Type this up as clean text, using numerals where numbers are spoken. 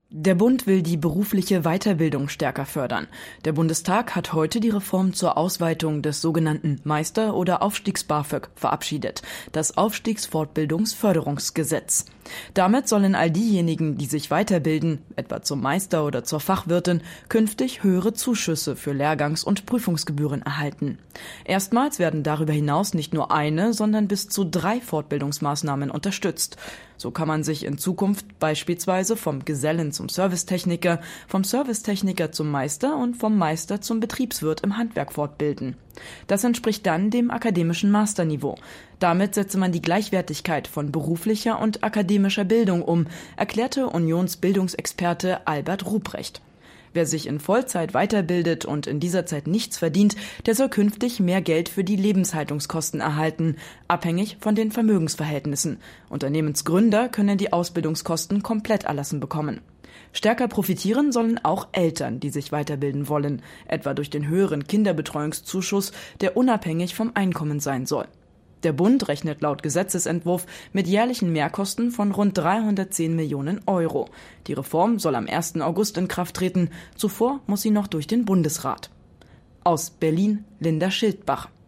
Der Bund will die berufliche Weiterbildung stärker fördern. Der Bundestag hat heute die Reform zur Ausweitung des sogenannten Meister- oder Aufstiegs-BAföG verabschiedet, das Aufstiegsfortbildungsförderungsgesetz. Damit sollen all diejenigen, die sich weiterbilden, etwa zum Meister oder zur Fachwirtin, künftig höhere Zuschüsse für Lehrgangs- und Prüfungsgebühren erhalten. Erstmals werden darüber hinaus nicht nur eine, sondern bis zu 3 Fortbildungsmaßnahmen unterstützt. So kann man sich in Zukunft beispielsweise vom Gesellen zum Servicetechniker, vom Servicetechniker zum Meister und vom Meister zum Betriebswirt im Handwerk fortbilden. Das entspricht dann dem akademischen Masterniveau. Damit setze man die Gleichwertigkeit von beruflicher und akademischer Bildung um, erklärte Unionsbildungsexperte Albert Ruprecht. Wer sich in Vollzeit weiterbildet und in dieser Zeit nichts verdient, der soll künftig mehr Geld für die Lebenshaltungskosten erhalten, abhängig von den Vermögensverhältnissen. Unternehmensgründer können die Ausbildungskosten komplett erlassen bekommen. Stärker profitieren sollen auch Eltern, die sich weiterbilden wollen, etwa durch den höheren Kinderbetreuungszuschuss, der unabhängig vom Einkommen sein soll. Der Bund rechnet laut Gesetzesentwurf mit jährlichen Mehrkosten von rund 310 Millionen Euro. Die Reform soll am 1. August in Kraft treten. Zuvor muss sie noch durch den Bundesrat. Aus Berlin, Linda Schildbach.